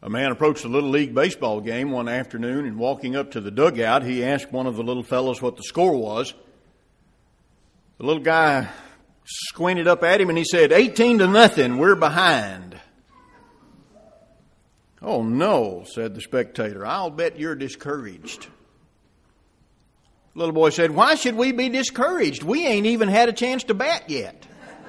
A man approached a Little League baseball game one afternoon, and walking up to the dugout, he asked one of the little fellows what the score was. The little guy squinted up at him and he said, 18-0, we're behind. Oh no, said the spectator, I'll bet you're discouraged. The little boy said, why should we be discouraged? We ain't even had a chance to bat yet.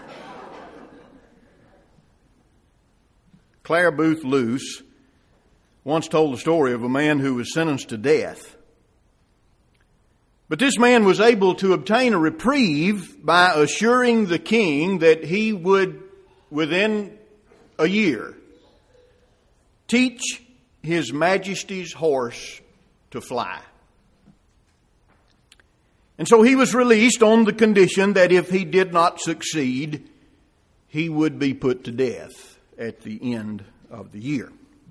Clare Boothe Luce once told the story of a man who was sentenced to death. But this man was able to obtain a reprieve by assuring the king that he would, within a year, teach His Majesty's horse to fly. And so he was released on the condition that if he did not succeed, he would be put to death at the end of the year.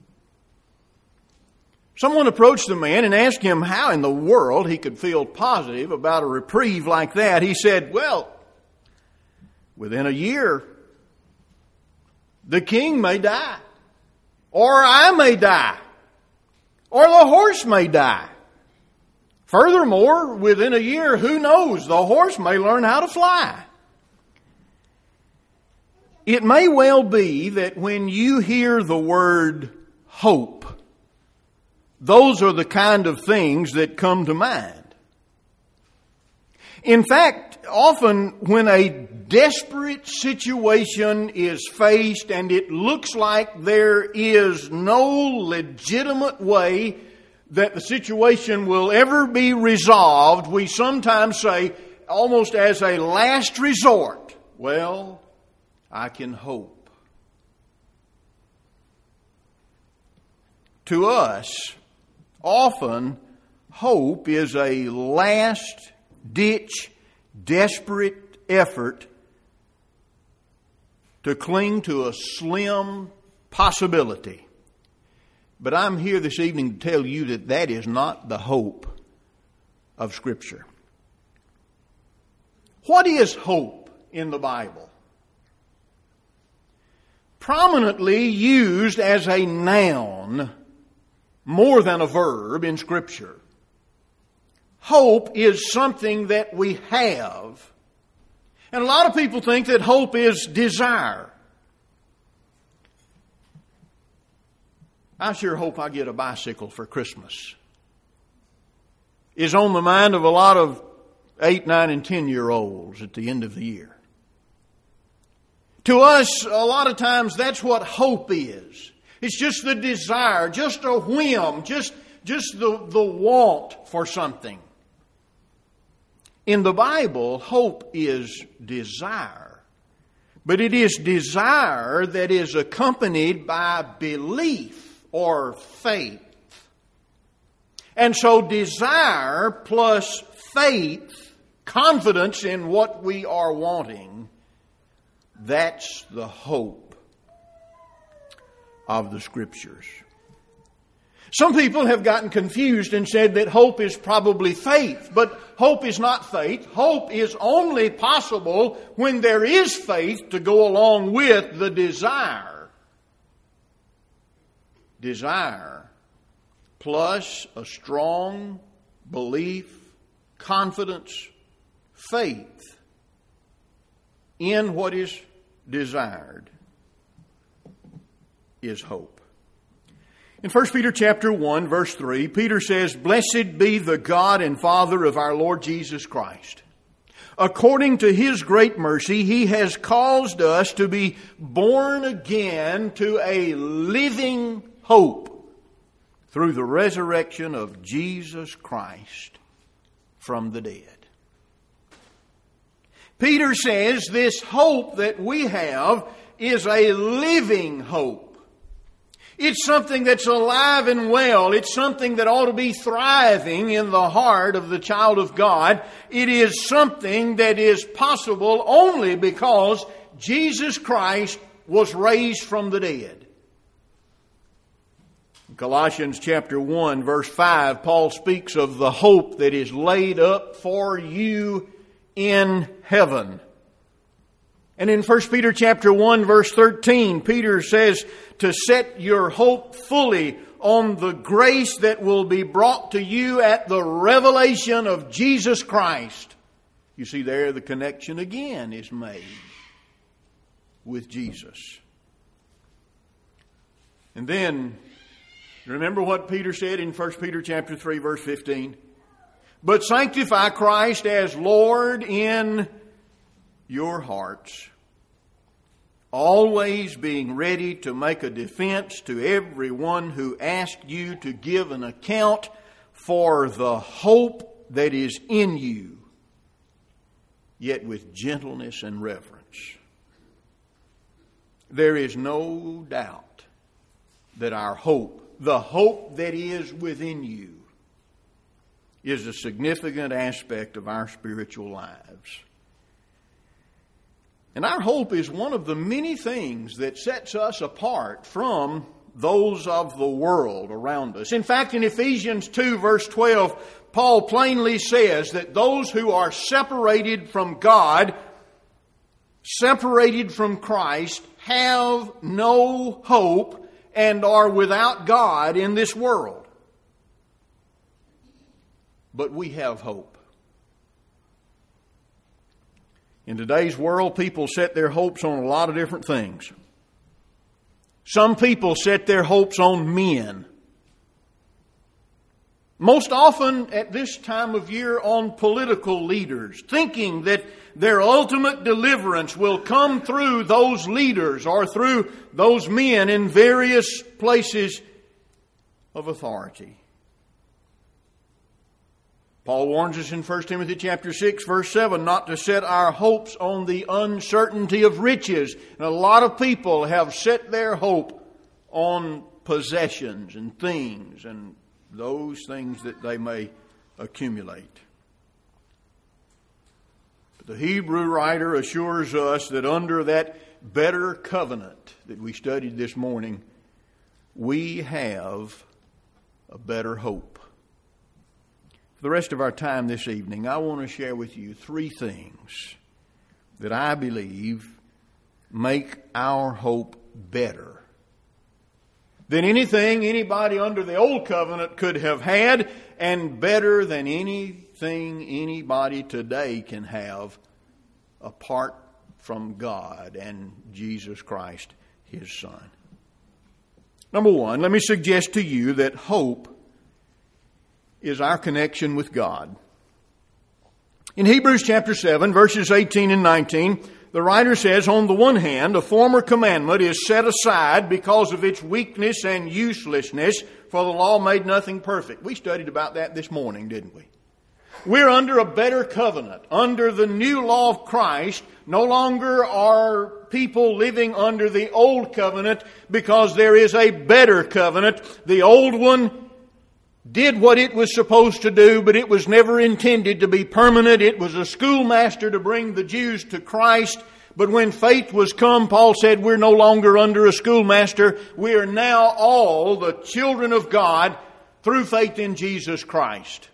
Someone approached the man and asked him how in the world he could feel positive about a reprieve like that. He said, well, within a year, the king may die, or I may die, or the horse may die. Furthermore, within a year, who knows, the horse may learn how to fly. It may well be that when you hear the word hope, those are the kind of things that come to mind. In fact, often when a desperate situation is faced and it looks like there is no legitimate way that the situation will ever be resolved, we sometimes say, almost as a last resort, well, I can hope. To us, often, hope is a last-ditch, desperate effort to cling to a slim possibility. But I'm here this evening to tell you that that is not the hope of Scripture. What is hope in the Bible? Prominently used as a noun more than a verb in Scripture. Hope is something that we have. And a lot of people think that hope is desire. I sure hope I get a bicycle for Christmas. Is on the mind of a lot of 8, 9, and 10-year-olds at the end of the year. To us, a lot of times, that's what hope is. It's just the desire, just a whim, just the want for something. In the Bible, hope is desire. But it is desire that is accompanied by belief or faith. And so desire plus faith, confidence in what we are wanting, that's the hope of the Scriptures. Some people have gotten confused and said that hope is probably faith, but hope is not faith. Hope is only possible when there is faith to go along with the desire. Desire plus a strong belief, confidence, faith in what is desired is hope. In 1 Peter chapter 1, verse 3, Peter says, "Blessed be the God and Father of our Lord Jesus Christ. According to His great mercy, He has caused us to be born again to a living hope through the resurrection of Jesus Christ from the dead." Peter says this hope that we have is a living hope. It's something that's alive and well. It's something that ought to be thriving in the heart of the child of God. It is something that is possible only because Jesus Christ was raised from the dead. In Colossians chapter 1, verse 5, Paul speaks of the hope that is laid up for you in heaven. And in 1 Peter chapter 1 verse 13, Peter says to set your hope fully on the grace that will be brought to you at the revelation of Jesus Christ. You see there, the connection again is made with Jesus. And then, remember what Peter said in 1 Peter chapter 3 verse 15? But sanctify Christ as Lord in your hearts, always being ready to make a defense to everyone who asks you to give an account for the hope that is in you, yet with gentleness and reverence. There is no doubt that our hope, the hope that is within you, is a significant aspect of our spiritual lives. And our hope is one of the many things that sets us apart from those of the world around us. In fact, in Ephesians 2 verse 12, Paul plainly says that those who are separated from God, separated from Christ, have no hope and are without God in this world. But we have hope. In today's world, people set their hopes on a lot of different things. Some people set their hopes on men. Most often at this time of year on political leaders, thinking that their ultimate deliverance will come through those leaders or through those men in various places of authority. Paul warns us in 1 Timothy chapter 6 verse 7 not to set our hopes on the uncertainty of riches. And a lot of people have set their hope on possessions and things and those things that they may accumulate. But the Hebrew writer assures us that under that better covenant that we studied this morning, we have a better hope. For the rest of our time this evening, I want to share with you three things that I believe make our hope better than anything anybody under the old covenant could have had, and better than anything anybody today can have apart from God and Jesus Christ, His Son. Number one, let me suggest to you that hope is our connection with God. In Hebrews chapter 7, verses 18 and 19, the writer says, on the one hand, a former commandment is set aside because of its weakness and uselessness, for the law made nothing perfect. We studied about that this morning, didn't we? We're under a better covenant. Under the new law of Christ, no longer are people living under the old covenant because there is a better covenant. The old one did what it was supposed to do, but it was never intended to be permanent. It was a schoolmaster to bring the Jews to Christ. But when faith was come, Paul said, we're no longer under a schoolmaster. We are now all the children of God through faith in Jesus Christ.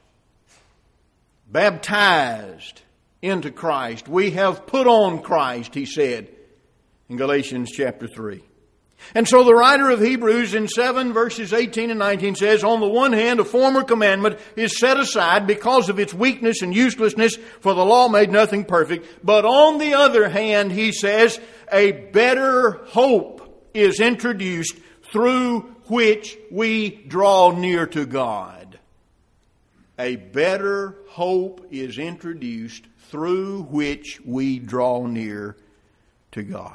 Baptized into Christ. We have put on Christ, he said in Galatians chapter 3. And so the writer of Hebrews in 7 verses 18 and 19 says, on the one hand, a former commandment is set aside because of its weakness and uselessness, for the law made nothing perfect. But on the other hand, he says, a better hope is introduced through which we draw near to God. A better hope is introduced through which we draw near to God.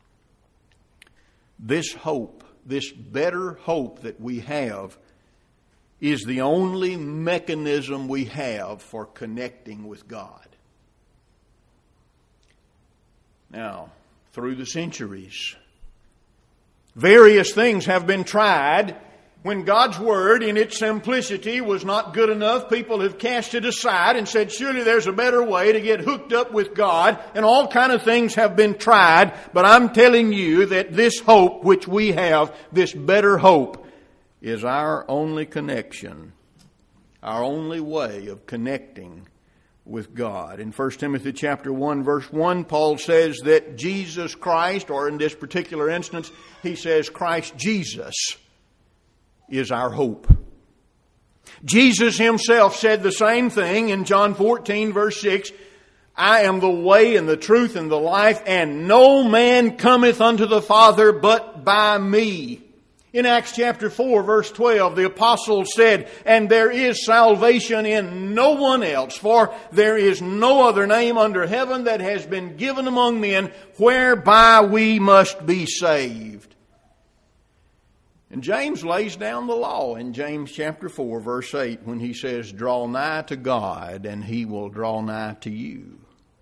This hope, this better hope that we have, is the only mechanism we have for connecting with God. Now, through the centuries, various things have been tried. When God's Word in its simplicity was not good enough, people have cast it aside and said, surely there's a better way to get hooked up with God, and all kind of things have been tried. But I'm telling you that this hope which we have, this better hope, is our only connection, our only way of connecting with God. In 1 Timothy chapter 1, verse 1, Paul says that Jesus Christ, or in this particular instance, he says Christ Jesus is our hope. Jesus himself said the same thing in John 14, verse 6, I am the way and the truth and the life, and no man cometh unto the Father but by me. In Acts chapter 4, verse 12, the apostle said, and there is salvation in no one else, for there is no other name under heaven that has been given among men whereby we must be saved. And James lays down the law in James chapter 4, verse 8, when he says, draw nigh to God, and he will draw nigh to you.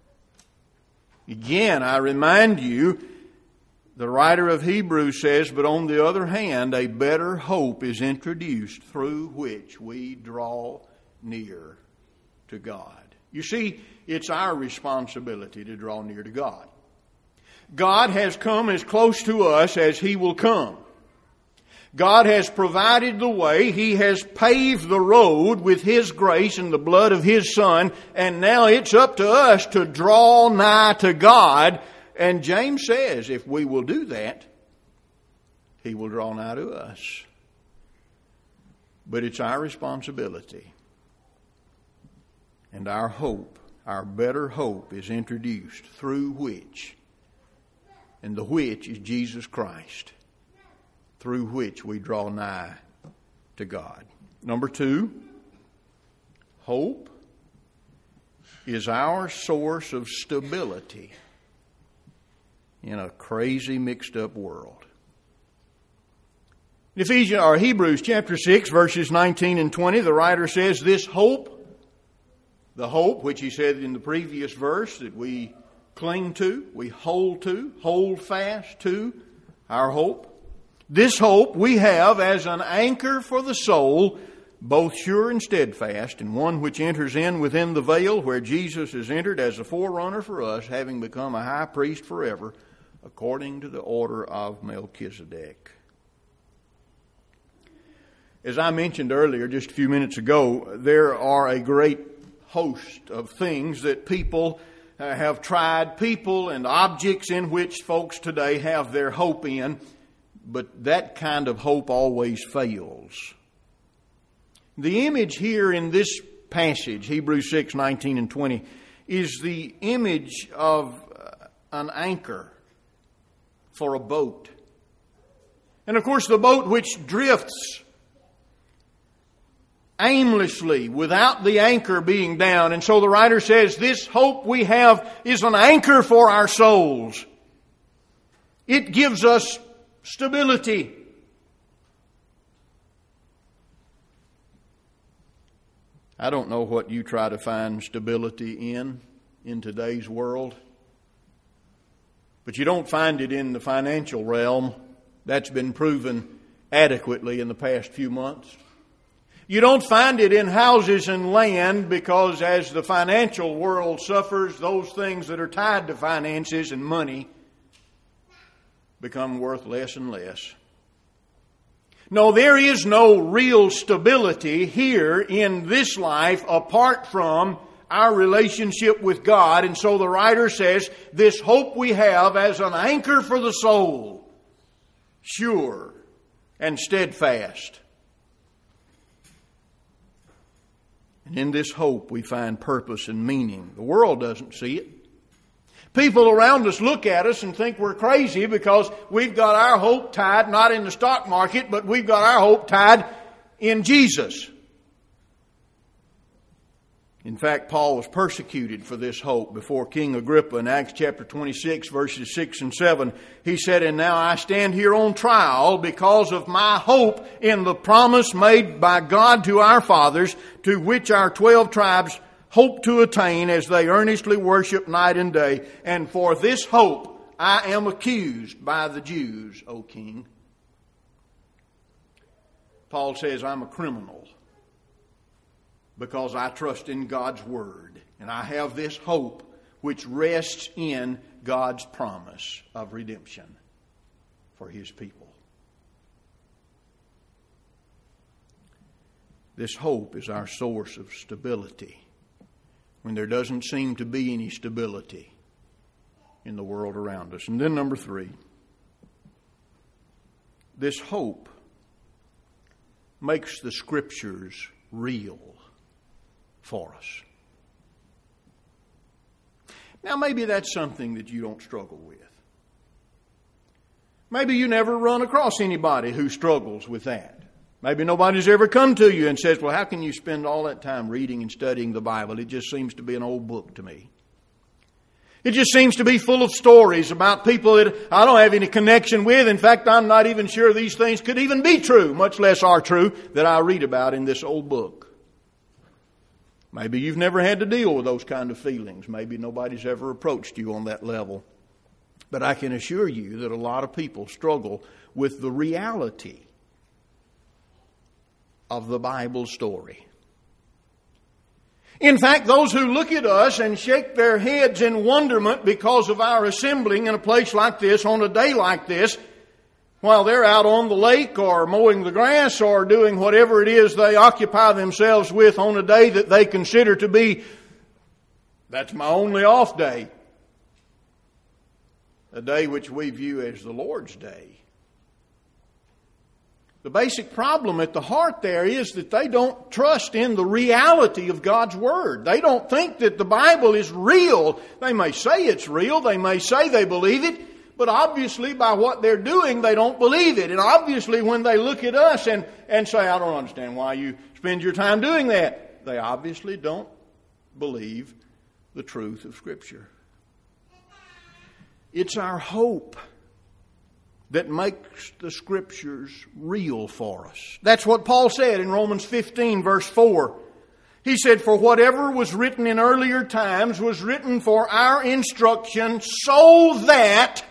Again, I remind you, the writer of Hebrews says, but on the other hand, a better hope is introduced through which we draw near to God. You see, it's our responsibility to draw near to God. God has come as close to us as He will come. God has provided the way. He has paved the road with His grace and the blood of His Son. And now it's up to us to draw nigh to God. And James says if we will do that, He will draw nigh to us. But it's our responsibility. And our hope, our better hope, is introduced through which, and the which is Jesus Christ, through which we draw nigh to God. Number 2, hope is our source of stability in a crazy, mixed up world. In Hebrews chapter 6, verses 19 and 20, the writer says, this hope, the hope which he said in the previous verse that we cling to, we hold fast to our hope. This hope we have as an anchor for the soul, both sure and steadfast, and one which enters in within the veil where Jesus has entered as a forerunner for us, having become a high priest forever, according to the order of Melchizedek. As I mentioned earlier, just a few minutes ago, there are a great host of things that people have tried, people and objects in which folks today have their hope in, but that kind of hope always fails. The image here in this passage, Hebrews 6, 19 and 20, is the image of an anchor for a boat. And of course the boat which drifts aimlessly without the anchor being down. And so the writer says this hope we have is an anchor for our souls. It gives us stability. I don't know what you try to find stability in today's world. But you don't find it in the financial realm. That's been proven adequately in the past few months. You don't find it in houses and land because as the financial world suffers, those things that are tied to finances and money become worth less and less. No, there is no real stability here in this life apart from our relationship with God. And so the writer says, this hope we have as an anchor for the soul, sure and steadfast. And in this hope we find purpose and meaning. The world doesn't see it. People around us look at us and think we're crazy because we've got our hope tied, not in the stock market, but we've got our hope tied in Jesus. In fact, Paul was persecuted for this hope before King Agrippa in Acts chapter 26, verses 6 and 7. He said, and now I stand here on trial because of my hope in the promise made by God to our fathers, to which our 12 tribes hope to attain as they earnestly worship night and day. And for this hope I am accused by the Jews, O King. Paul says, I'm a criminal because I trust in God's Word. And I have this hope which rests in God's promise of redemption for His people. This hope is our source of stability when there doesn't seem to be any stability in the world around us. And then number 3, this hope makes the Scriptures real for us. Now, maybe that's something that you don't struggle with. Maybe you never run across anybody who struggles with that. Maybe nobody's ever come to you and says, well, how can you spend all that time reading and studying the Bible? It just seems to be an old book to me. It just seems to be full of stories about people that I don't have any connection with. In fact, I'm not even sure these things could even be true, much less are true, that I read about in this old book. Maybe you've never had to deal with those kind of feelings. Maybe nobody's ever approached you on that level. But I can assure you that a lot of people struggle with the reality of the Bible story. In fact, those who look at us and shake their heads in wonderment because of our assembling in a place like this on a day like this, while they're out on the lake or mowing the grass or doing whatever it is they occupy themselves with on a day that they consider to be, that's my only off day. A day which we view as the Lord's day. The basic problem at the heart there is that they don't trust in the reality of God's Word. They don't think that the Bible is real. They may say it's real. They may say they believe it. But obviously by what they're doing, they don't believe it. And obviously when they look at us and say, I don't understand why you spend your time doing that, they obviously don't believe the truth of Scripture. It's our hope that makes the Scriptures real for us. That's what Paul said in Romans 15, verse 4. He said, for whatever was written in earlier times was written for our instruction, so that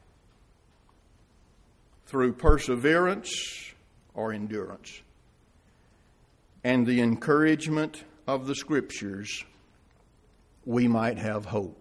through perseverance or endurance and the encouragement of the Scriptures, we might have hope.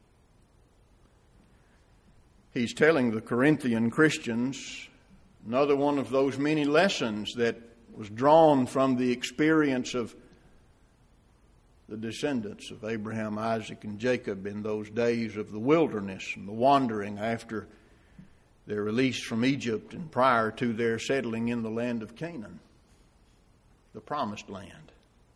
He's telling the Corinthian Christians another one of those many lessons that was drawn from the experience of the descendants of Abraham, Isaac, and Jacob in those days of the wilderness and the wandering after their release from Egypt and prior to their settling in the land of Canaan, the promised land.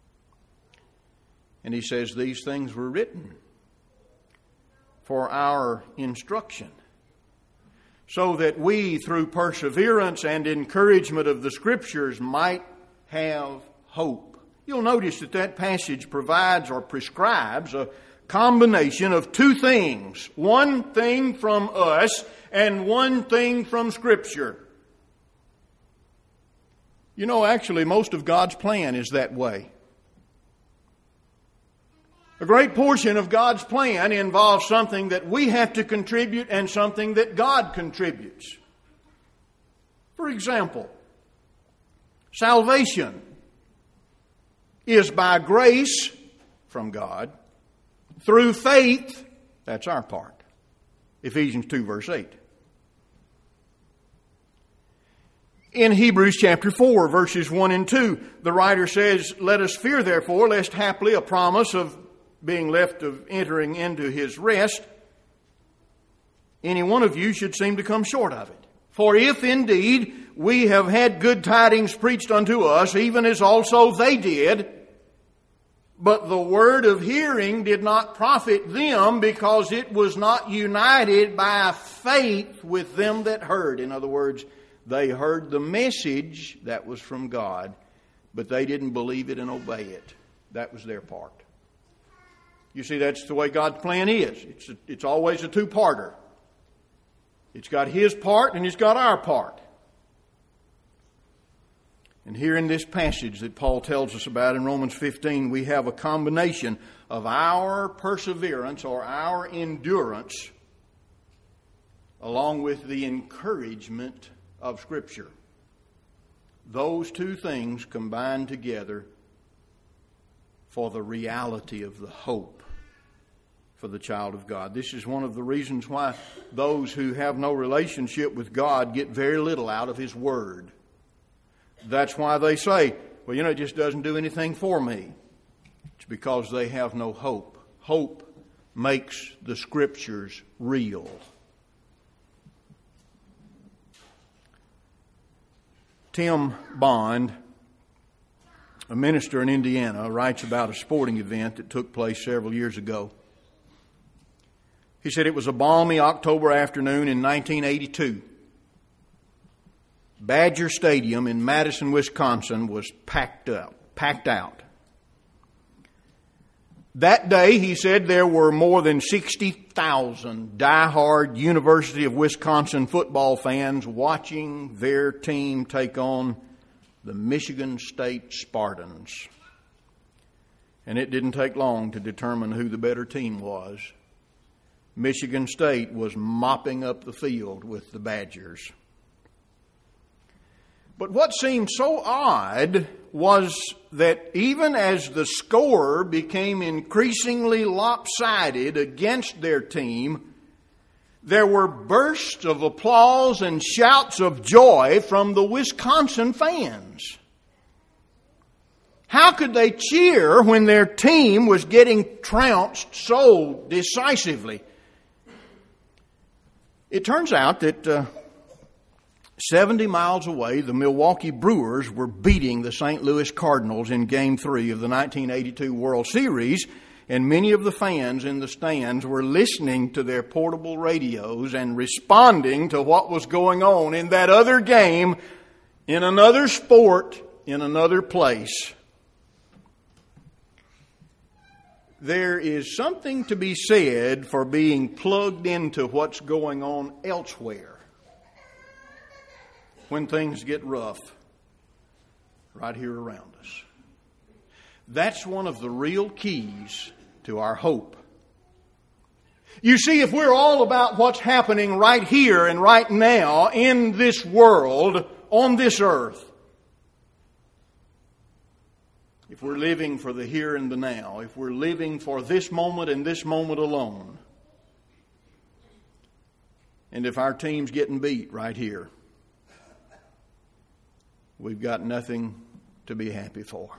And he says these things were written for our instruction, so that we, through perseverance and encouragement of the Scriptures, might have hope. You'll notice that passage provides or prescribes a combination of two things. One thing from us and one thing from Scripture. You know, actually, most of God's plan is that way. A great portion of God's plan involves something that we have to contribute and something that God contributes. For example, salvation is by grace from God through faith. That's our part. Ephesians 2 verse 8. In Hebrews chapter 4 verses 1 and 2, the writer says, let us fear therefore, lest haply a promise of being left of entering into His rest, any one of you should seem to come short of it. For if indeed we have had good tidings preached unto us, even as also they did, but the word of hearing did not profit them, because it was not united by faith with them that heard. In other words, they heard the message that was from God, but they didn't believe it and obey it. That was their part. You see, that's the way God's plan is. It's always a two-parter. It's got His part and it's got our part. And here in this passage that Paul tells us about in Romans 15, we have a combination of our perseverance or our endurance along with the encouragement of Scripture. Those two things combine together for the reality of the hope for the child of God. This is one of the reasons why those who have no relationship with God get very little out of His Word. That's why they say, well, it just doesn't do anything for me. It's because they have no hope. Hope makes the Scriptures real. Tim Bond, a minister in Indiana, writes about a sporting event that took place several years ago. He said it was a balmy October afternoon in 1982. Badger Stadium in Madison, Wisconsin was packed out. That day, he said, there were more than 60,000 diehard University of Wisconsin football fans watching their team take on the Michigan State Spartans. And it didn't take long to determine who the better team was. Michigan State was mopping up the field with the Badgers. But what seemed so odd was that even as the score became increasingly lopsided against their team, there were bursts of applause and shouts of joy from the Wisconsin fans. How could they cheer when their team was getting trounced so decisively? It turns out that 70 miles away, the Milwaukee Brewers were beating the St. Louis Cardinals in Game 3 of the 1982 World Series, and many of the fans in the stands were listening to their portable radios and responding to what was going on in that other game, in another sport, in another place. There is something to be said for being plugged into what's going on elsewhere when things get rough right here around us. That's one of the real keys to our hope. You see, if we're all about what's happening right here and right now in this world, on this earth, if we're living for the here and the now, if we're living for this moment and this moment alone, and if our team's getting beat right here, we've got nothing to be happy for.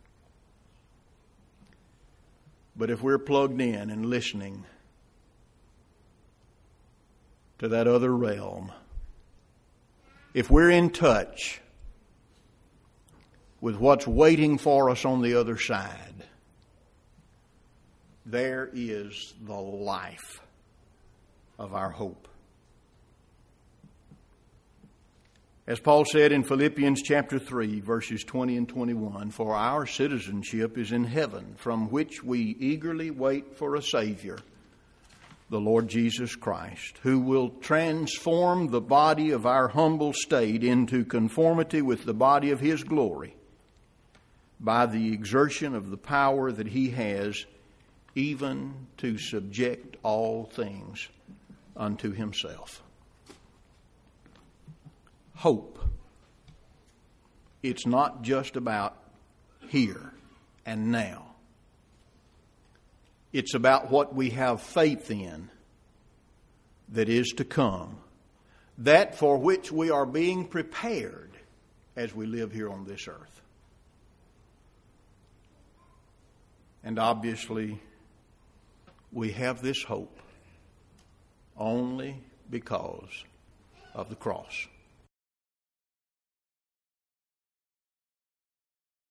But if we're plugged in and listening to that other realm, if we're in touch with what's waiting for us on the other side, there is the life of our hope. As Paul said in Philippians chapter 3, verses 20 and 21, "For our citizenship is in heaven, from which we eagerly wait for a Savior, the Lord Jesus Christ, who will transform the body of our humble state into conformity with the body of His glory, by the exertion of the power that He has, even to subject all things unto Himself." Hope. It's not just about here and now. It's about what we have faith in that is to come, that for which we are being prepared as we live here on this earth. And obviously, we have this hope only because of the cross.